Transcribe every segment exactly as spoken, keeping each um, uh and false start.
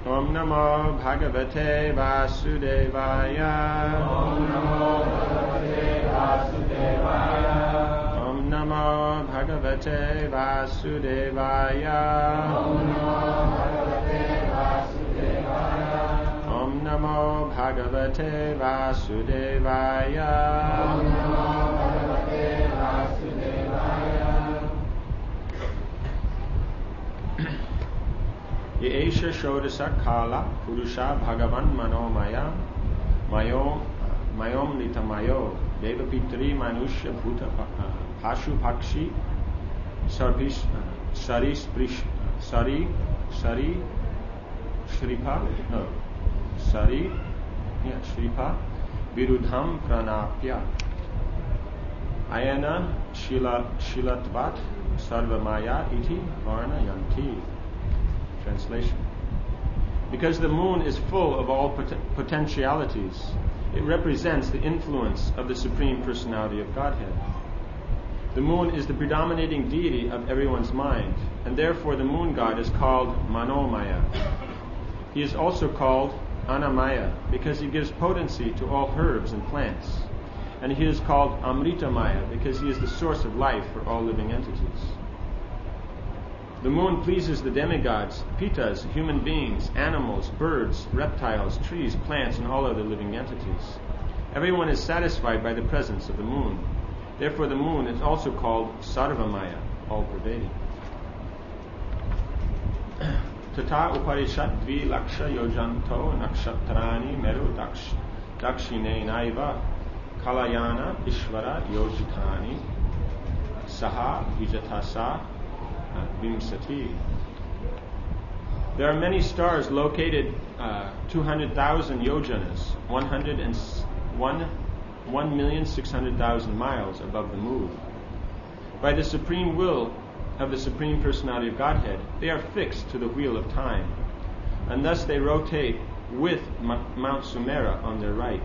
Om Namo Bhagavate Vasudevaya. Om Namo Bhagavate Vasudevaya. Om Namo Bhagavate Vasudevaya. Om Namo Bhagavate Vasudevaya. Om Namo Bhagavate Vasudevaya. Om Namo Bhagavate Vasudevaya. Yeesha Shodasa Kala Purusha Bhagavan Manomaya Mayom Mayom Nitamayo Devapitri Manusha Bhuta Pashu Pakshi Sarpish Sari Sprish Sari Sari Shripa No Sari yeah, Shripa Virudham Pranapya Ayana Shila Shilatvat Sarvamaya Iti Varna Yanti. Translation. Because the moon is full of all pot- potentialities, it represents the influence of the Supreme Personality of Godhead. The moon is the predominating deity of everyone's mind, and therefore the moon god is called Manomaya. He is also called Anamaya because he gives potency to all herbs and plants, and he is called Amritamaya because he is the source of life for all living entities. The moon pleases the demigods, pitas, human beings, animals, birds, reptiles, trees, plants, and all other living entities. Everyone is satisfied by the presence of the moon. Therefore the moon is also called Sarvamaya, all-pervading. Tata Uparishat Dvi Laksha Yojanto Nakshatrani Meru Dakshine Naiva Kalayana Ishvara Yojitani Saha Vijatasa Vimsati. There are many stars located uh, two hundred thousand yojanas, one hundred and one, one million six hundred thousand miles above the moon. By the supreme will of the Supreme Personality of Godhead, they are fixed to the wheel of time, and thus they rotate with M- Mount Sumera on their right.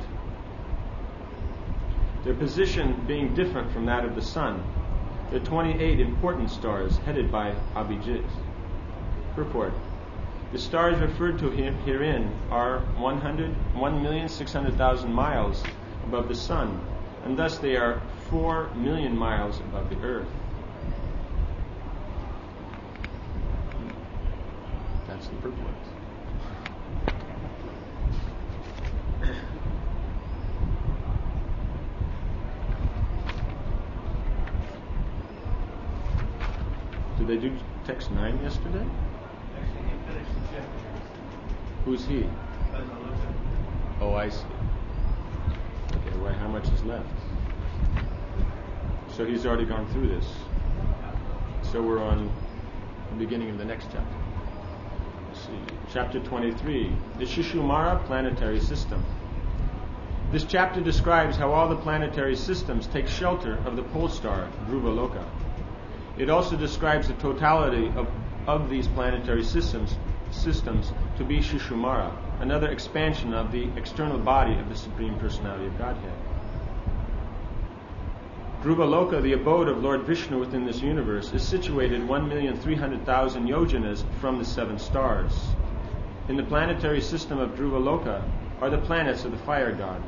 Their position being different from that of the sun. There are twenty-eight important stars headed by Abhijit. Purport. The stars referred to herein are one hundred, one million six hundred thousand miles above the sun, and thus they are four million miles above the earth. That's the purport. Did they do text nine yesterday? Actually, he finished the chapter. Who's he? Oh, I see. Okay, well, how much is left? So he's already gone through this. So we're on the beginning of the next chapter. Let's see. Chapter twenty-three, the Shishumara planetary system. This chapter describes how all the planetary systems take shelter of the pole star, Dhruvaloka. It also describes the totality of, of these planetary systems systems to be Shishumara, another expansion of the external body of the Supreme Personality of Godhead. Dhruvaloka, the abode of Lord Vishnu within this universe, is situated one million three hundred thousand yojanas from the seven stars. In the planetary system of Dhruvaloka are the planets of the fire god.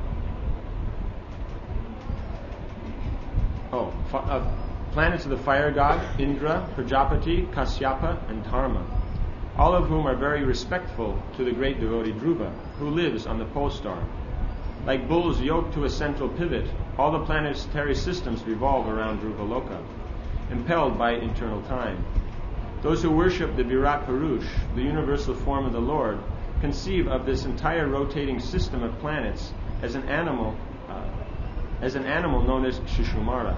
Oh, fi- uh, planets of the fire god, Indra, Prajapati, Kasyapa, and Dharma, all of whom are very respectful to the great devotee Dhruva, who lives on the pole star. Like bulls yoked to a central pivot, all the planetary systems revolve around Dhruvaloka, impelled by eternal time. Those who worship the Virat Purush, the universal form of the Lord, conceive of this entire rotating system of planets as an animal, uh, as an animal known as Shishumara.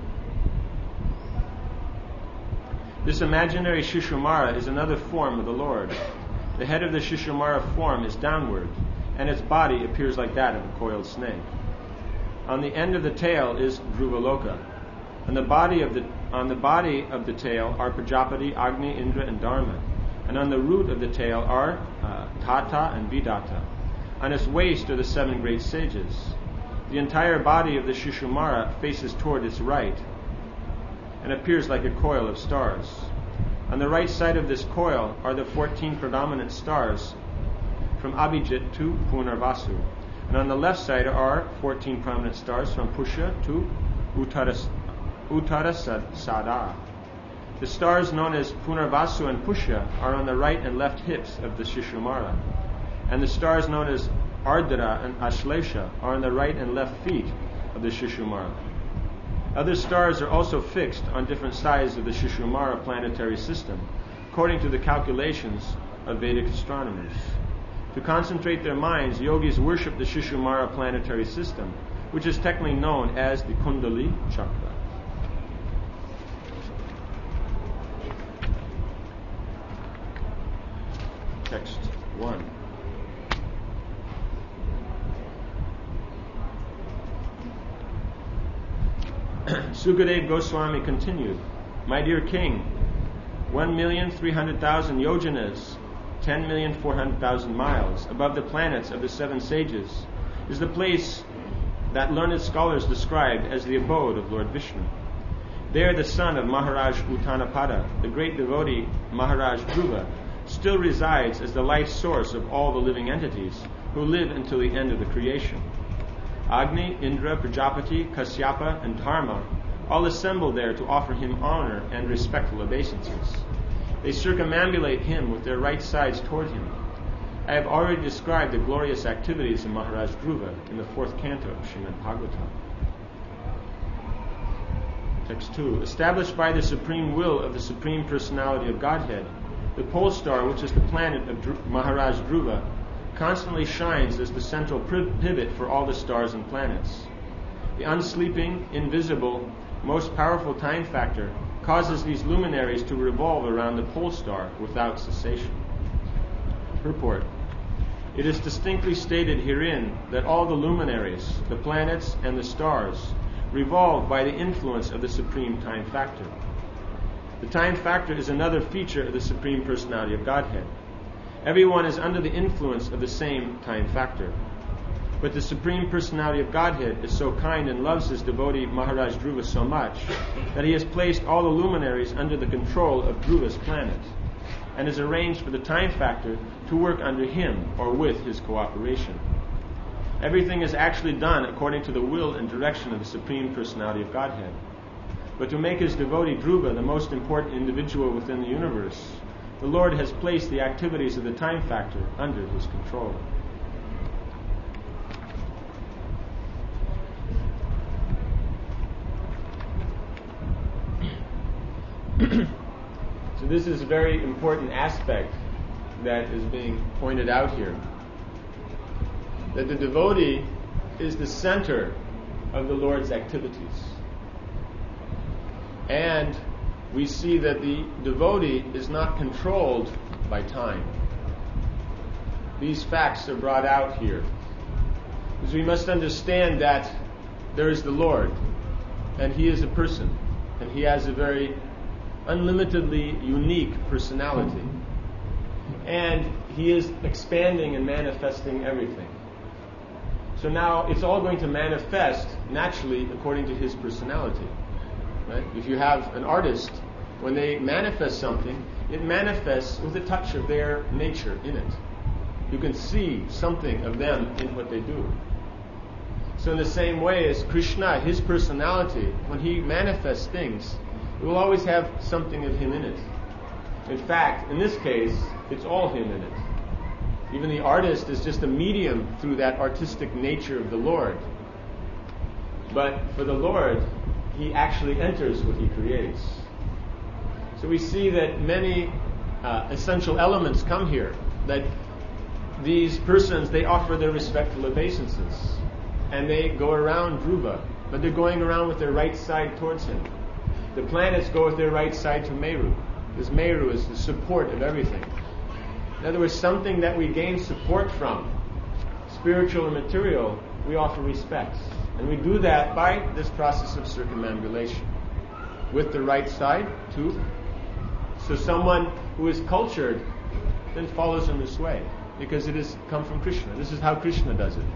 This imaginary Shishumara is another form of the Lord. The head of the Shishumara form is downward, and its body appears like that of a coiled snake. On the end of the tail is Dhruvaloka. On the body of the on the body of the tail are Prajapati, Agni, Indra, and Dharma, and on the root of the tail are uh, Tata and Vidata. On its waist are the seven great sages. The entire body of the Shishumara faces toward its right and appears like a coil of stars. On the right side of this coil are the fourteen predominant stars from Abhijit to Punarvasu. And on the left side are fourteen prominent stars from Pushya to Uttaras, Uttarasada. The stars known as Punarvasu and Pushya are on the right and left hips of the Shishumara. And the stars known as Ardra and Ashlesha are on the right and left feet of the Shishumara. Other stars are also fixed on different sides of the Shishumara planetary system, according to the calculations of Vedic astronomers. To concentrate their minds, yogis worship the Shishumara planetary system, which is technically known as the Kundali Chakra. Text one. Sukadeva Goswami continued, "My dear king, one million three hundred thousand yojanas, ten million four hundred thousand miles above the planets of the seven sages is the place that learned scholars described as the abode of Lord Vishnu. There the son of Maharaj Uttanapada, the great devotee Maharaj Dhruva, still resides as the life source of all the living entities who live until the end of the creation. Agni, Indra, Prajapati, Kasyapa, and Dharma all assemble there to offer him honor and respectful obeisances. They circumambulate him with their right sides toward him. I have already described the glorious activities of Maharaj Dhruva in the fourth canto of Srimad Bhagavatam." Text two. Established by the supreme will of the Supreme Personality of Godhead, the pole star, which is the planet of Dru- Maharaj Dhruva, constantly shines as the central pivot for all the stars and planets. The unsleeping, invisible, most powerful time factor causes these luminaries to revolve around the pole star without cessation. Purport. It is distinctly stated herein that all the luminaries, the planets, and the stars revolve by the influence of the supreme time factor. The time factor is another feature of the Supreme Personality of Godhead. Everyone is under the influence of the same time factor. But the Supreme Personality of Godhead is so kind and loves his devotee Maharaj Dhruva so much that he has placed all the luminaries under the control of Dhruva's planet and has arranged for the time factor to work under him or with his cooperation. Everything is actually done according to the will and direction of the Supreme Personality of Godhead. But to make his devotee Dhruva the most important individual within the universe, the Lord has placed the activities of the time factor under his control. So this is a very important aspect that is being pointed out here. That the devotee is the center of the Lord's activities. And we see that the devotee is not controlled by time. These facts are brought out here. Because we must understand that there is the Lord, and He is a person, and He has a very unlimitedly unique personality. And He is expanding and manifesting everything. So now it's all going to manifest naturally according to His personality. Right? If you have an artist, when they manifest something, it manifests with a touch of their nature in it. You can see something of them in what they do. So in the same way as Krishna, His personality, when He manifests things, it will always have something of Him in it. In fact, in this case, it's all Him in it. Even the artist is just a medium through that artistic nature of the Lord. But for the Lord, He actually enters what He creates. So we see that many uh, essential elements come here. That these persons, they offer their respectful obeisances. And they go around Dhruva. But they're going around with their right side towards him. The planets go with their right side to Meru. Because Meru is the support of everything. In other words, something that we gain support from, spiritual and material, we offer respect. And we do that by this process of circumambulation. With the right side to. So someone who is cultured then follows in this way. Because it has come from Krishna. This is how Krishna does it.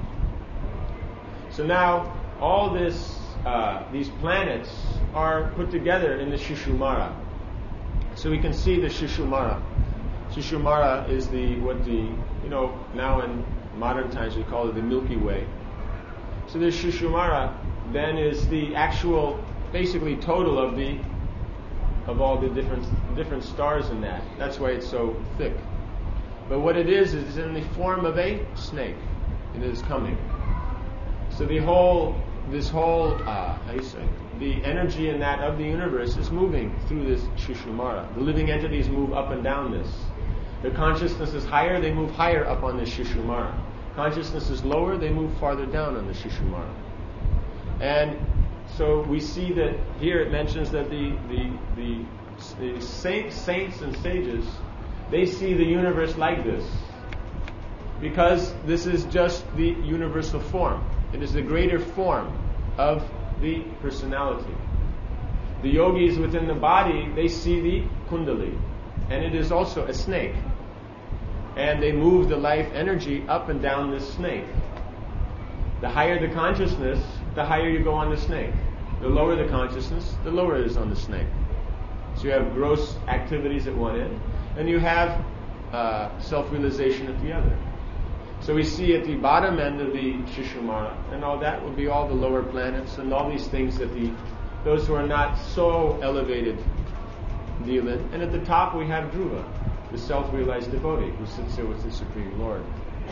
So now, all this, uh, these planets are put together in the Shishumara. So we can see the Shishumara. Shishumara is the, what the, you know, now in modern times we call it the Milky Way. So the Shishumara then is the actual, basically total of the, of all the different, different stars in that. That's why it's so thick. But what it is, is it's in the form of a snake. It is coming. So the whole, this whole, uh, how do you say, the energy in that of the universe is moving through this Shishumara. The living entities move up and down this. Their consciousness is higher, they move higher up on this Shishumara. Consciousness is lower, they move farther down on the Shishumara. And so we see that here it mentions that the the the, the saints, saints and sages, they see the universe like this. Because this is just the universal form. It is the greater form of the personality. The yogis within the body, they see the kundali. And it is also a snake. And they move the life energy up and down this snake. The higher the consciousness, the higher you go on the snake. The lower the consciousness, the lower it is on the snake. So you have gross activities at one end, and you have uh, self-realization at the other. So we see at the bottom end of the Shishumara, and all that will be all the lower planets and all these things that the those who are not so elevated deal in. And at the top we have Dhruva, the self-realized devotee who sits there with the Supreme Lord.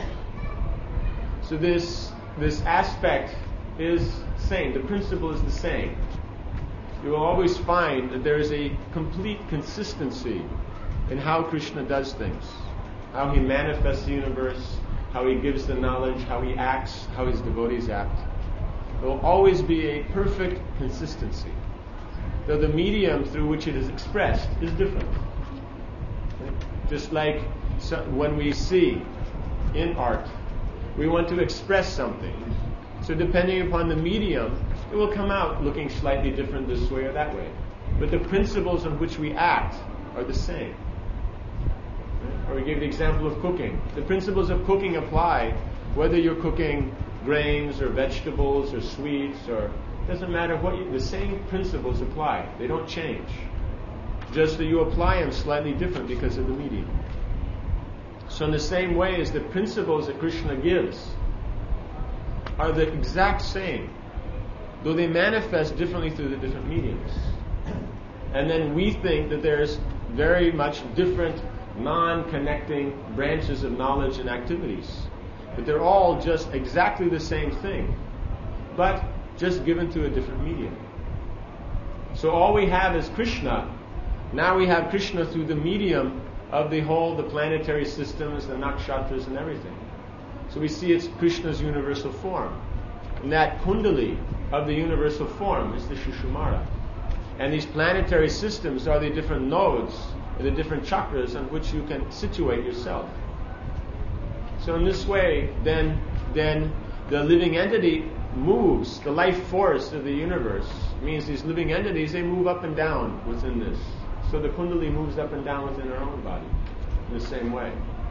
So this this aspect is same. The principle is the same. You will always find that there is a complete consistency in how Krishna does things, how he manifests the universe, how he gives the knowledge, how he acts, how his devotees act. There will always be a perfect consistency, though the medium through which it is expressed is different. Just like so when we see in art, we want to express something. So depending upon the medium, it will come out looking slightly different this way or that way. But the principles on which we act are the same. Or we gave the example of cooking. The principles of cooking apply whether you're cooking grains or vegetables or sweets, or it doesn't matter what you, the same principles apply. They don't change. Just that you apply them slightly different because of the medium. So in the same way as the principles that Krishna gives are the exact same, though they manifest differently through the different mediums. And then we think that there's very much different non-connecting branches of knowledge and activities. But they're all just exactly the same thing, but just given to a different medium. So all we have is Krishna. Now we have Krishna through the medium of the whole, the planetary systems, the nakshatras and everything. So we see it's Krishna's universal form. And that kundali of the universal form is the Shishumara. And these planetary systems are the different nodes, the different chakras on which you can situate yourself. So in this way, then, then the living entity moves, the life force of the universe means these living entities, they move up and down within this. So the kundali moves up and down within our own body in the same way.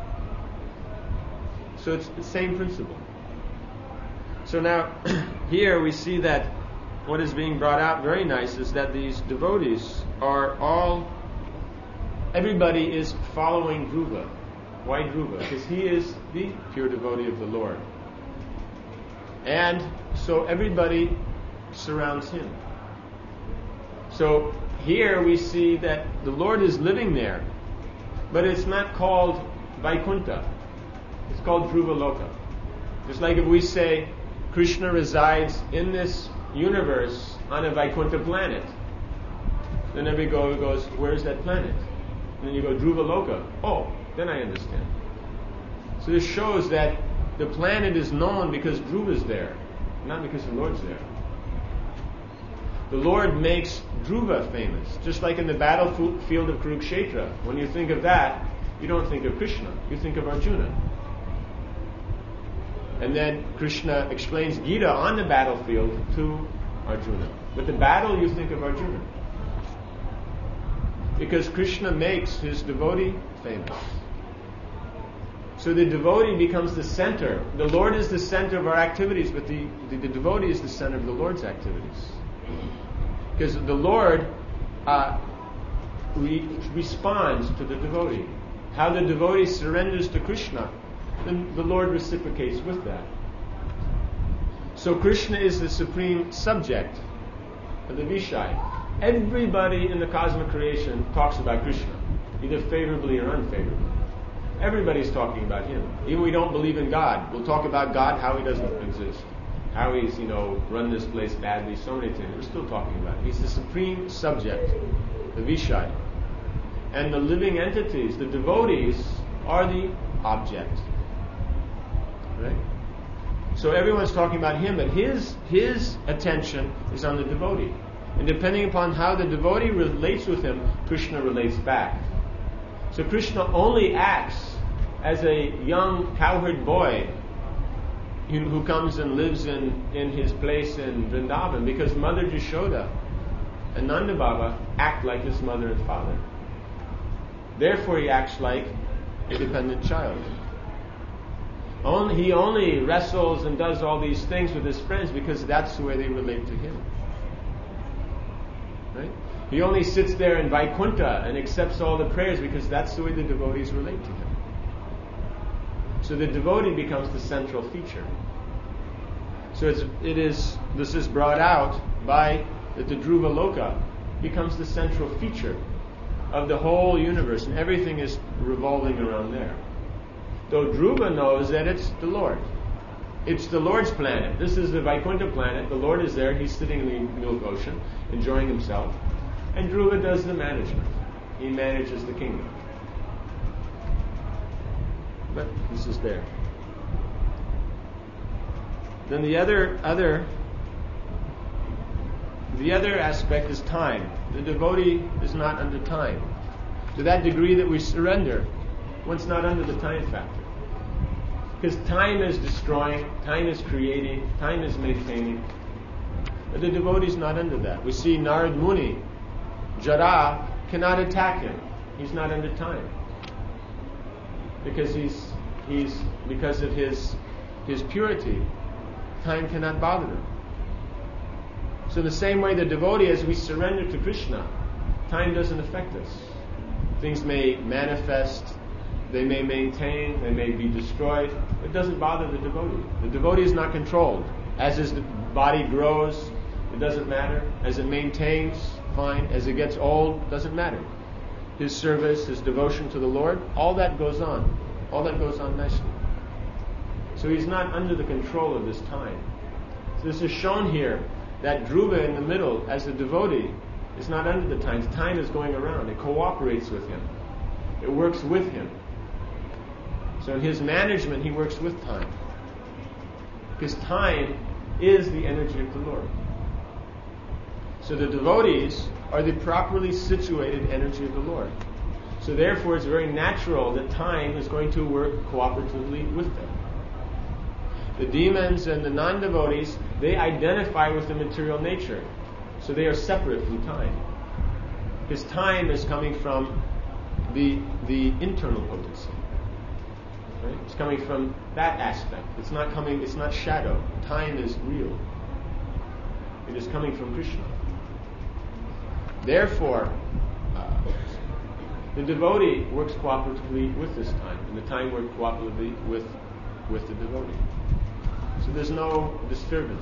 So it's the same principle. So now, here we see that what is being brought out very nice is that these devotees are all, everybody is following Dhruva. Why Dhruva? Because he is the pure devotee of the Lord. And so everybody surrounds him. So here we see that the Lord is living there, but it's not called Vaikuntha. It's called Dhruva Loka. Just like if we say Krishna resides in this universe on a Vaikuntha planet, then everybody goes, where's that planet? And then you go, Dhruva Loka. Oh, then I understand. So this shows that the planet is known because Dhruva is there, not because the Lord's there. The Lord makes Dhruva famous, just like in the battlefield of Kurukshetra. When you think of that, you don't think of Krishna, you think of Arjuna. And then Krishna explains Gita on the battlefield to Arjuna. But the battle, you think of Arjuna. Because Krishna makes his devotee famous. So the devotee becomes the center. The Lord is the center of our activities, but the, the, the devotee is the center of the Lord's activities. Because the Lord, uh, re- responds to the devotee. How the devotee surrenders to Krishna, then the Lord reciprocates with that. So Krishna is the supreme subject of the Vishai. Everybody in the cosmic creation talks about Krishna, either favorably or unfavorably. Everybody's talking about him. Even we don't believe in God, we'll talk about God, how he doesn't exist, how he's, you know, run this place badly, so many things. We're still talking about it. He's the supreme subject, the Vishai. And the living entities, the devotees, are the object. Right? So everyone's talking about him, but his his attention is on the devotee. And depending upon how the devotee relates with him, Krishna relates back. So Krishna only acts as a young cowherd boy who, who comes and lives in, in his place in Vrindavan, because Mother Jashoda and Nanda Baba act like his mother and father. Therefore he acts like a dependent child. Only, he only wrestles and does all these things with his friends because that's the way they relate to him. Right? He only sits there in Vaikuntha and accepts all the prayers because that's the way the devotees relate to him. So the devotee becomes the central feature. So it's, it is, this is brought out by that the Dhruva Loka becomes the central feature of the whole universe, and everything is revolving around there. Though Dhruva knows that it's the Lord. It's the Lord's planet. This is the Vaikuntha planet. The Lord is there. He's sitting in the milk ocean, enjoying himself. And Dhruva does the management. He manages the kingdom. But this is there. Then the other other the other aspect is time. The devotee is not under time. To that degree that we surrender, one's not under the time factor. Because time is destroying, time is creating, time is maintaining. But the devotee is not under that. We see Narad Muni, Jara cannot attack him. He's not under time. Because he's he's because of his his purity, time cannot bother him. So the same way the devotee, as we surrender to Krishna, time doesn't affect us. Things may manifest, they may maintain, they may be destroyed. It doesn't bother the devotee. The devotee is not controlled. As his body grows, it doesn't matter. As it maintains, fine. As it gets old, doesn't matter. His service, his devotion to the Lord, all that goes on. All that goes on nicely. So he's not under the control of this time. So this is shown here that Dhruva in the middle, as a devotee, is not under the time. Time is going around. It cooperates with him. It works with him. So in his management, he works with time. Because time is the energy of the Lord. So the devotees are the properly situated energy of the Lord. So therefore, it's very natural that time is going to work cooperatively with them. The demons and the non-devotees, they identify with the material nature. So they are separate from time. Because time is coming from the the internal potency. Right? It's coming from that aspect. It's not coming, it's not shadow. Time is real. It is coming from Krishna. Therefore, uh, the devotee works cooperatively with this time, and the time works cooperatively with, with the devotee. So there's no disturbance.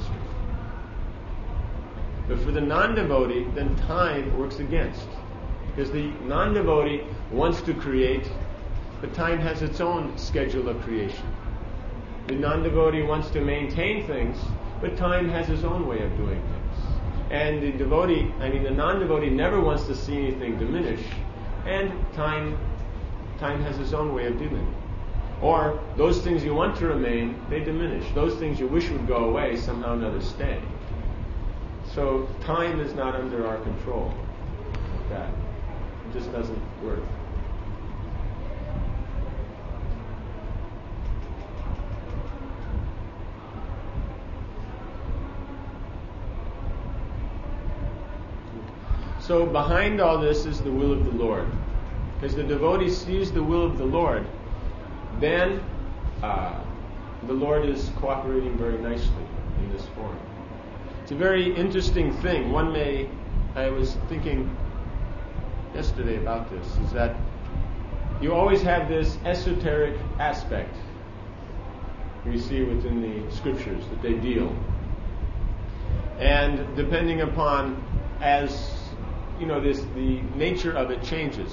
But for the non-devotee, then time works against. Because the non-devotee wants to create, but time has its own schedule of creation. The non-devotee wants to maintain things, but time has its own way of doing things. And the devotee, I mean the non-devotee never wants to see anything diminish, and time time has its own way of doing it. Or those things you want to remain, they diminish. Those things you wish would go away, somehow or another stay. So time is not under our control. Like that. It just doesn't work. So behind all this is the will of the Lord. Because the devotee sees the will of the Lord, then uh, the Lord is cooperating very nicely in this form. It's a very interesting thing. One may, I was thinking yesterday about this, is that you always have this esoteric aspect we see within the scriptures that they deal. And depending upon, as you know, this the nature of it changes,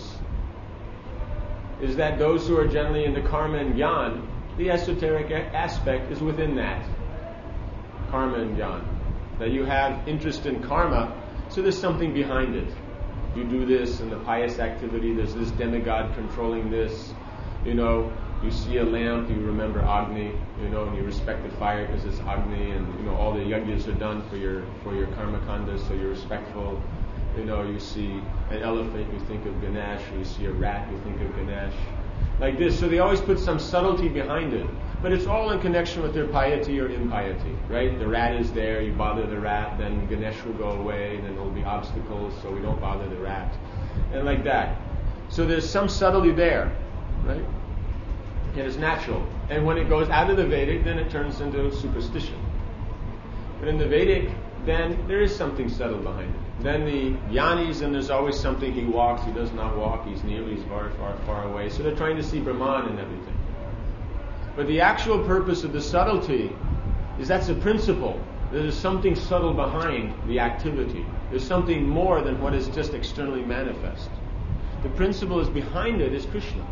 is that those who are generally into karma and jnana, the esoteric a- aspect is within that karma and jnana. That you have interest in karma, so there's something behind it. You do this in the pious activity, there's this demigod controlling this. You know, you see a lamp, you remember Agni, you know, and you respect the fire because it's Agni, and you know all the yajnas are done for your for your karma kanda, so you're respectful. You know, you see an elephant, you think of Ganesh. You see a rat, you think of Ganesh. Like this. So they always put some subtlety behind it. But it's all in connection with their piety or impiety, right? The rat is there, you bother the rat, then Ganesh will go away, then there will be obstacles, so we don't bother the rat. And like that. So there's some subtlety there, right? It is natural. And when it goes out of the Vedic, then it turns into superstition. But in the Vedic, then there is something subtle behind it. Then the Yanis, and there's always something, he walks, he does not walk, he's near, he's far, far, far away. So they're trying to see Brahman and everything. But the actual purpose of the subtlety is that's a principle. There's something subtle behind the activity. There's something more than what is just externally manifest. The principle is behind it is Krishna.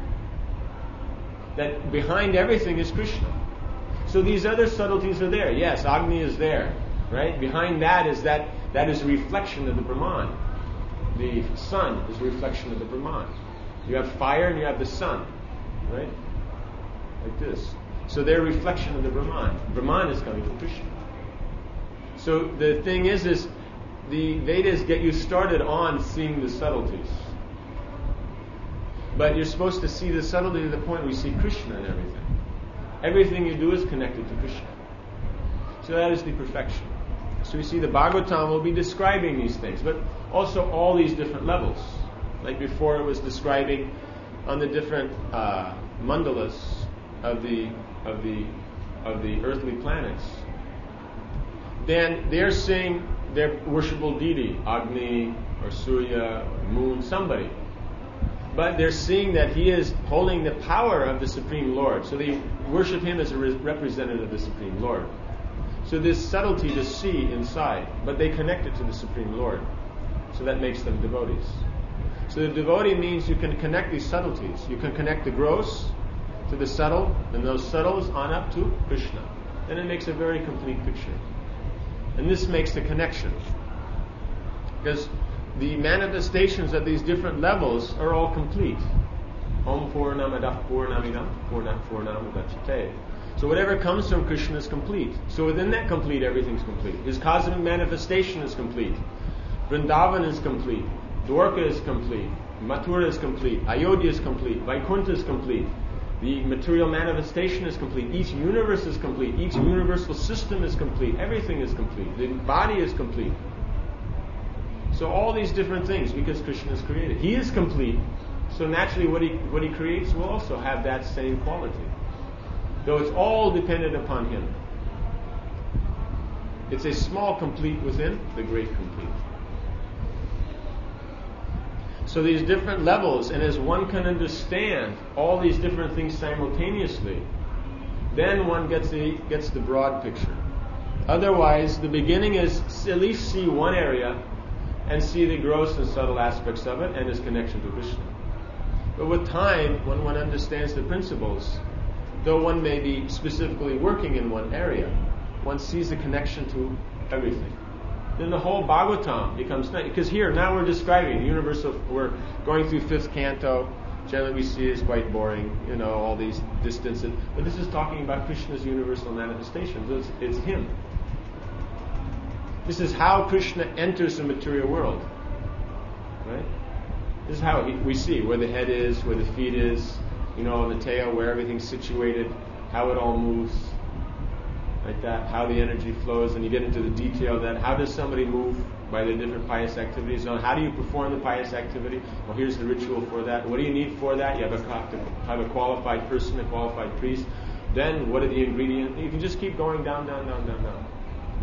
That behind everything is Krishna. So these other subtleties are there. Yes, Agni is there, right? Behind that is that that is a reflection of the Brahman. The sun is a reflection of the Brahman. You have fire and you have the sun, right? Like this. So they're a reflection of the Brahman. Brahman is coming from Krishna. So the thing is, is the Vedas get you started on seeing the subtleties. But you're supposed to see the subtlety to the point where you see Krishna in everything. Everything you do is connected to Krishna. So that is the perfection. So you see the Bhagavatam will be describing these things, but also all these different levels. Like before it was describing on the different uh, mandalas of the of the of the earthly planets. Then they're saying their worshipable deity, Agni or Surya or Moon, somebody. But they're seeing that he is holding the power of the Supreme Lord. So they worship him as a re- representative of the Supreme Lord. So there's subtlety to see inside, but they connect it to the Supreme Lord. So that makes them devotees. So the devotee means you can connect these subtleties. You can connect the gross to the subtle, and those subtles on up to Krishna. Then it makes a very complete picture. And this makes the connection. Because the manifestations of these different levels are all complete. Om Purnamadav Purnamidam Purnat Purnamudachyate. So whatever comes from Krishna is complete. So within that complete, everything's complete. His cosmic manifestation is complete. Vrindavan is complete. Dwarka is complete. Mathura is complete. Ayodhya is complete. Vaikuntha is complete. The material manifestation is complete. Each universe is complete. Each universal system is complete. Everything is complete. The body is complete. So all these different things, because Krishna is created. He is complete. So naturally what he what he creates will also have that same quality. Though it's all dependent upon him. It's a small complete within the great complete. So these different levels, and as one can understand all these different things simultaneously, then one gets the gets the broad picture. Otherwise, the beginning is at least see one area and see the gross and subtle aspects of it and its connection to Krishna. But with time, when one understands the principles, though one may be specifically working in one area, one sees the connection to everything. Then the whole Bhagavatam becomes nice. Because here, now we're describing the universal, we're going through fifth canto. Generally we see it's quite boring, you know, all these distances. But this is talking about Krishna's universal manifestations. It's, it's him. This is how Krishna enters the material world. Right? This is how he, we see where the head is, where the feet is, you know, the tail, where everything's situated, how it all moves. Like that, how the energy flows, and you get into the detail of that. How does somebody move by their different pious activities? So how do you perform the pious activity? Well, here's the ritual for that. What do you need for that? You have a, have a qualified person, a qualified priest. Then what are the ingredients? You can just keep going down, down, down, down, down.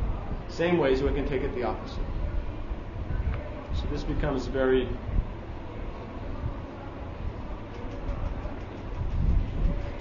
Same ways we can take it the opposite. So this becomes very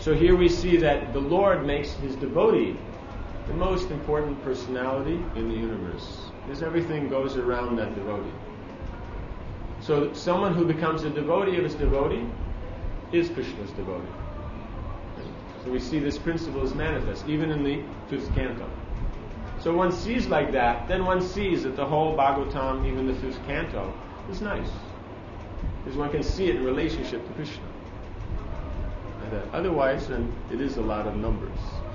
So here we see that the Lord makes his devotee the most important personality in the universe, because everything goes around that devotee. So someone who becomes a devotee of his devotee is Krishna's devotee. So we see this principle is manifest even in the fifth canto. So one sees like that, then one sees that the whole Bhagavatam, even the fifth canto, is nice. Because one can see it in relationship to Krishna. And that otherwise, then it is a lot of numbers.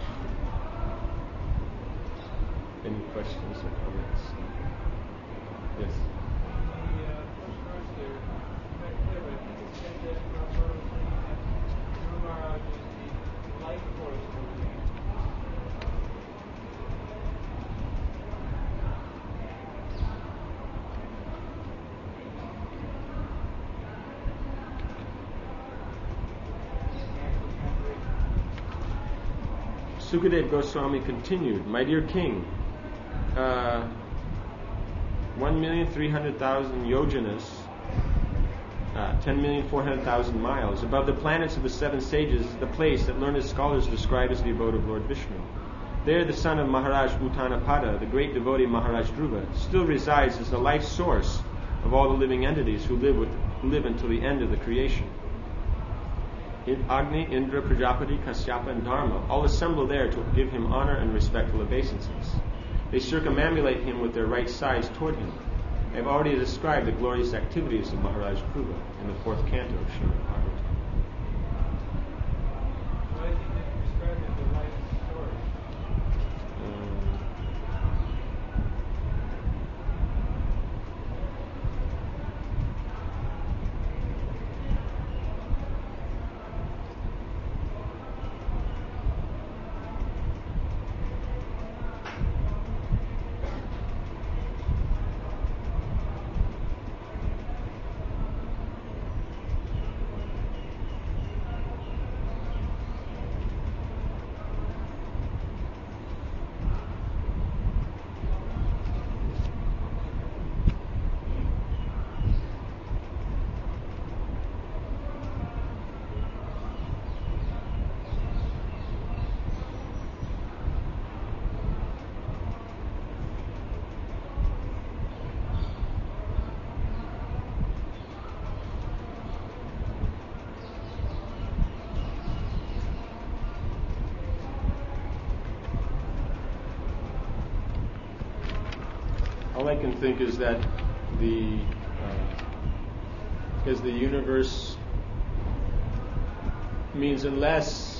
Any questions or comments? Yes? Sukadeva Goswami continued, "My dear king, uh, one million three hundred thousand yojanas, uh, ten million four hundred thousand miles, above the planets of the seven sages, the place that learned scholars describe as the abode of Lord Vishnu. There the son of Maharaj Uttanapada, the great devotee Maharaj Dhruva, still resides as the life source of all the living entities who live, with, live until the end of the creation. Agni, Indra, Prajapati, Kasyapa, and Dharma all assemble there to give him honor and respectful obeisances. They circumambulate him with their right sides toward him. I have already described the glorious activities of Maharaj Dhruva in the fourth canto of Srimad Bhagavatam." Why did you describe it the life source? All I can think is that the uh, because the universe means unless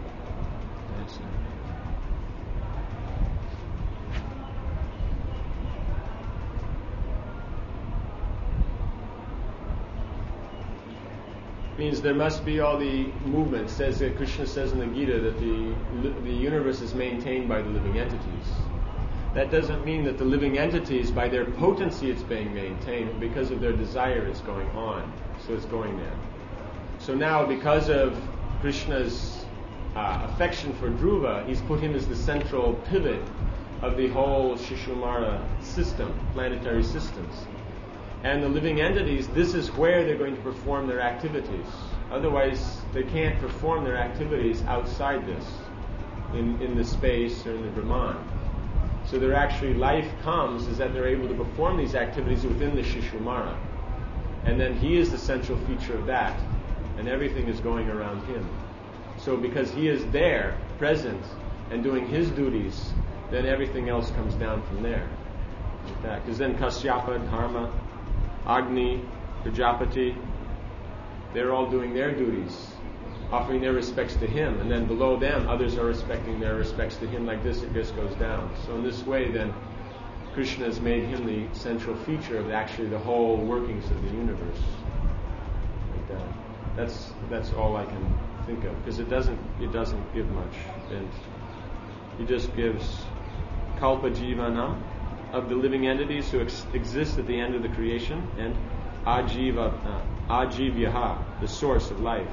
means there must be all the movement. It says that Krishna says in the Gita that the the universe is maintained by the living entities. That doesn't mean that the living entities, by their potency, it's being maintained. Because of their desire, it's going on. So it's going there. So now, because of Krishna's uh, affection for Dhruva, he's put him as the central pivot of the whole Shishumara system, planetary systems. And the living entities, this is where they're going to perform their activities. Otherwise, they can't perform their activities outside this, in, in the space or in the Brahman. So their actually life comes is that they're able to perform these activities within the Shishumara. And then he is the central feature of that. And everything is going around him. So because he is there, present, and doing his duties, then everything else comes down from there. Like that. Because then Kasyapa, Dharma, Agni, Prajapati, they're all doing their duties, offering their respects to him, and then below them others are respecting their respects to him. Like this, it just goes down. So in this way then Krishna has made him the central feature of actually the whole workings of the universe. Like that. That's that's all I can think of, because it doesn't it doesn't give much. And he just gives Kalpa Jivanam, of the living entities who ex- exist at the end of the creation, and Ajiva uh, Ajivyaha, the source of life.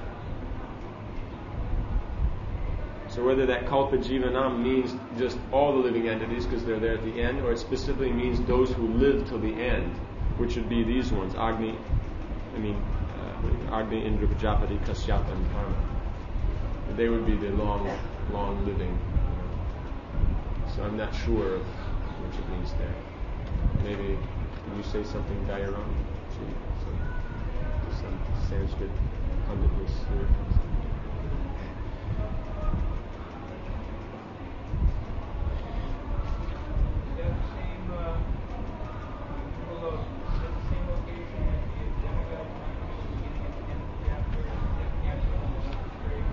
So whether that Kalpa Jivanam means just all the living entities because they're there at the end, or it specifically means those who live till the end, which would be these ones, Agni, I mean, uh, Agni, Indra, Prajapati, Kasyapa, and Dharma. they would be the long, long living. You know. So I'm not sure of which it means there. Maybe, did you say something, Dayaram? Some, some Sanskrit punditness here. Is that the same, uh, below, is that the same location as the demigod monuments beginning at the tenth chapter, that cancer straight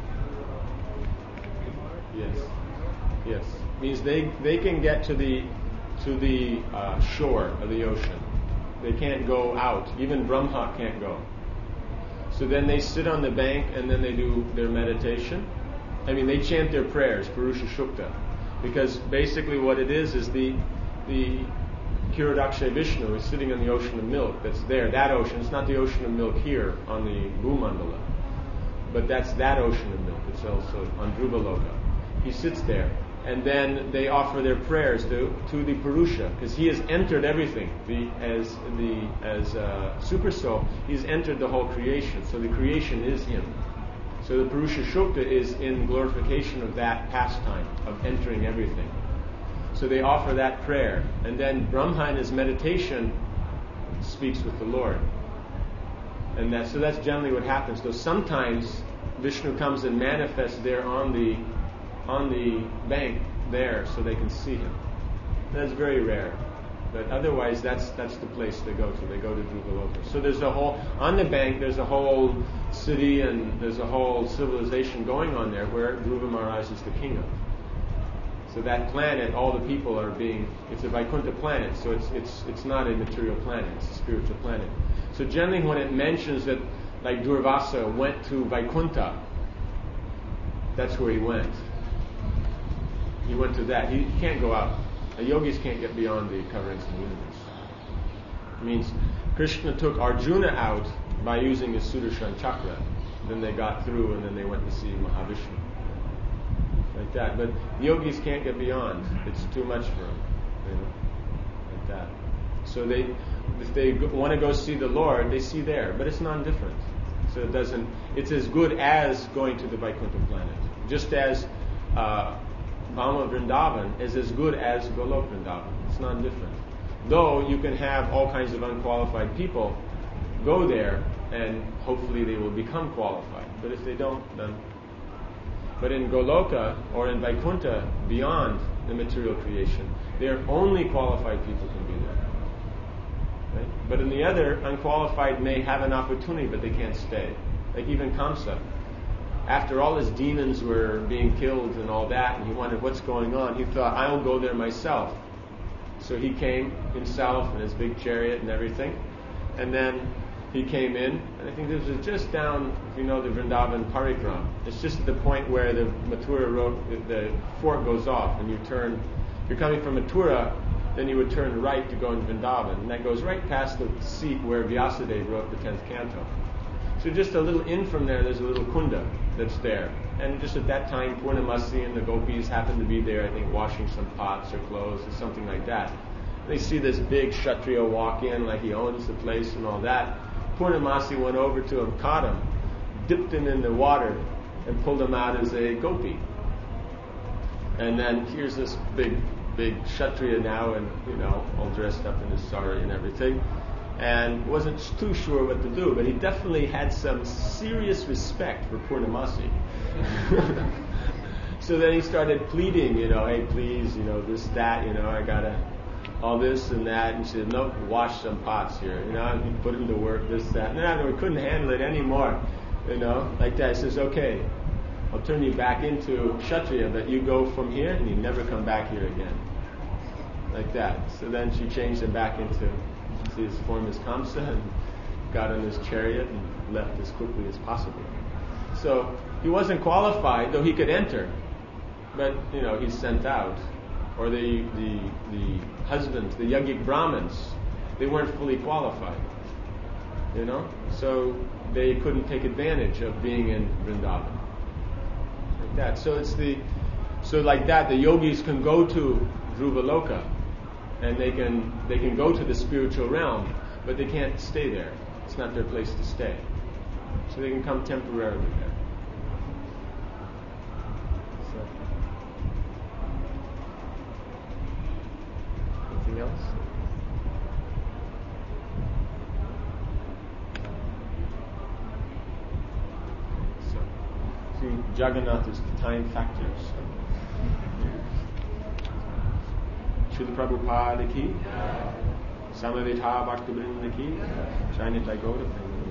to, uh, Yes. Yes. Means they they can get to the to the uh, shore of the ocean. They can't go out. Even Brahma can't go. So then they sit on the bank and then they do their meditation. I mean, they chant their prayers, Purusha Shukta, because basically what it is is the the Kiradakshay Vishnu is sitting on the ocean of milk that's there. That ocean. It's not the ocean of milk here on the Bhumandala, but that's that ocean of milk. It's also on Dhruvaloka. He sits there. And then they offer their prayers to, to the Purusha, because he has entered everything. The, as the as uh, Super Soul, he's entered the whole creation. So the creation is him. So the Purusha Shukta is in glorification of that pastime of entering everything. So they offer that prayer, and then Brahma in his meditation speaks with the Lord. And that so that's generally what happens. So sometimes Vishnu comes and manifests there on the on the bank there so they can see him. That's very rare. But otherwise that's that's the place they go to. They go to Dhruvaloka. So there's a whole, on the bank there's a whole city and there's a whole civilization going on there where Dhruva Maharaj is the king of. So that planet, all the people are being, it's a Vaikuntha planet, so it's it's it's not a material planet, it's a spiritual planet. So generally when it mentions that like Durvasa went to Vaikuntha, that's where he went. He went to that. He can't go out. The yogis can't get beyond the coverings of the universe. It means Krishna took Arjuna out by using his Sudarshan chakra. Then they got through and then they went to see Mahavishnu. Like that. But the yogis can't get beyond. It's too much for them. You know? Like that. So they, if they go, want to go see the Lord, they see there. But it's non-different. So it doesn't, it's as good as going to the Vaikuntha planet. Just as uh, Bhama Vrindavan is as good as Golok Vrindavan. It's not different. Though you can have all kinds of unqualified people go there and hopefully they will become qualified. But if they don't, then... But in Goloka or in Vaikuntha, beyond the material creation, there only qualified people can be there. Right? But in the other, unqualified may have an opportunity, but they can't stay. Like even Kamsa. After all his demons were being killed and all that, and he wondered what's going on, he thought, I'll go there myself. So he came himself in his big chariot and everything. And then he came in, and I think this was just down, if you know the Vrindavan Parikram. It's just at the point where the Mathura road, the fork goes off, and you turn, you're coming from Mathura, then you would turn right to go in Vrindavan. And that goes right past the seat where Vyasadeva wrote the tenth canto. So just a little in from there, there's a little kunda that's there. And just at that time, Purnamasi and the gopis happened to be there, I think, washing some pots or clothes or something like that. They see this big Kshatriya walk in like he owns the place and all that. Purnamasi went over to him, caught him, dipped him in the water, and pulled him out as a gopi. And then here's this big, big Kshatriya now, and, you know, all dressed up in his sari and everything. And wasn't too sure what to do, but he definitely had some serious respect for Purnamasi. So then he started pleading, you know, hey, please, you know, this, that, you know, I gotta, all this and that. And she said, no, wash some pots here, you know, and he put him to work, this, that. And then we couldn't handle it anymore, you know, like that. He says, okay, I'll turn you back into Kshatriya, but you go from here and you never come back here again. Like that. So then she changed him back into his form as Kamsa and got on his chariot and left as quickly as possible. So he wasn't qualified, though he could enter, but you know he's sent out. Or the the the husbands, the yogic Brahmins, they weren't fully qualified. You know, so they couldn't take advantage of being in Vrindavan. Like that. So it's the so like that the yogis can go to Dhruvaloka. And they can they can go to the spiritual realm, but they can't stay there. It's not their place to stay. So they can come temporarily there. Sri Jagannath is the time factor. So. Srila Prabhupada ki, Samavita Bhakti Vrinda ki, Jainita Gaura Prabhu.